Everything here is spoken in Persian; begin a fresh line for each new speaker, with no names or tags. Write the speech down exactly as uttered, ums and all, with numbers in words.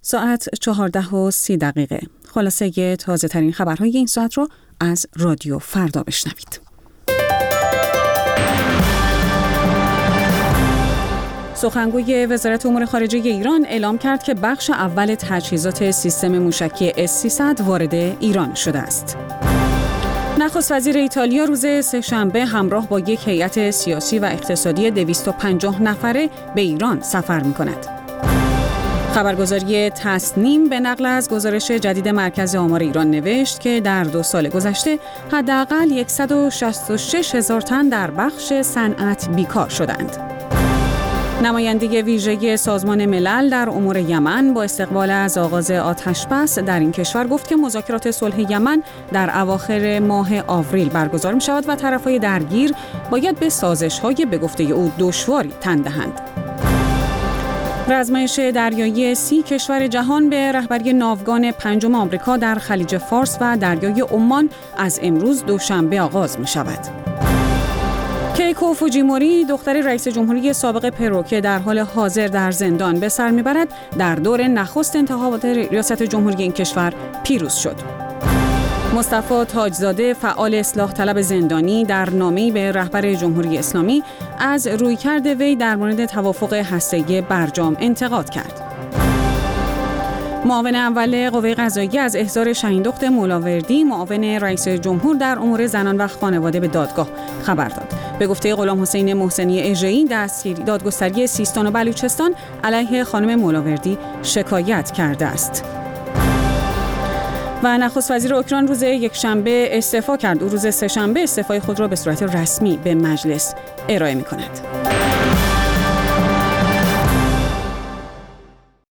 ساعت چهارده و سی دقیقه. خلاصه تازه ترین خبرهای این ساعت رو از رادیو فردا بشنوید. سخنگوی وزارت امور خارجه ایران اعلام کرد که بخش اول تجهیزات سیستم موشکی اس سیصد وارد ایران شده است. نخست وزیر ایتالیا روز سه‌شنبه همراه با یک هیئت سیاسی و اقتصادی دویست و پنجاه نفره به ایران سفر می‌کند. خبرگزاری تصنیم به نقل از گزارش جدید مرکز آمار ایران نوشت که در دو سال گذشته حداقل صد و شصت و شش هزار تن در بخش صنعت بیکار شدند. نماینده ویژه سازمان ملل در امور یمن با استقبال از آغاز آتش‌بس در این کشور گفت که مذاکرات صلح یمن در اواخر ماه آوریل برگزار می شود و طرفهای درگیر باید به سازش‌های به گفته او دشواری تن دهند. رزمایش دریایی سی کشور جهان به رهبری ناوگان پنجم آمریکا در خلیج فارس و دریای عمان از امروز دوشنبه آغاز می شود. کیکو فوجیموری دختر رئیس جمهوری سابق پرو که در حال حاضر در زندان به سر میبرد در دور نخست انتخابات ریاست جمهوری این کشور پیروز شد. مصطفی تاجزاده فعال اصلاح طلب زندانی در نامه‌ای به رهبر جمهوری اسلامی از رویکرد وی در مورد توافق هسته‌ای برجام انتقاد کرد. معاون اول قوه قضاییه از احضار شهیندخت مولاوردی معاون رئیس جمهور در امور زنان و خانواده به دادگاه خبر داد. به گفته غلام حسین محسنی اژه‌ای دادگستری سیستان و بلوچستان علیه خانم مولاوردی شکایت کرده است. و نخست وزیر اوکراین روز یکشنبه استعفا کرد. او روز سه‌شنبه استعفای خود را به صورت رسمی به مجلس ارائه می‌کند.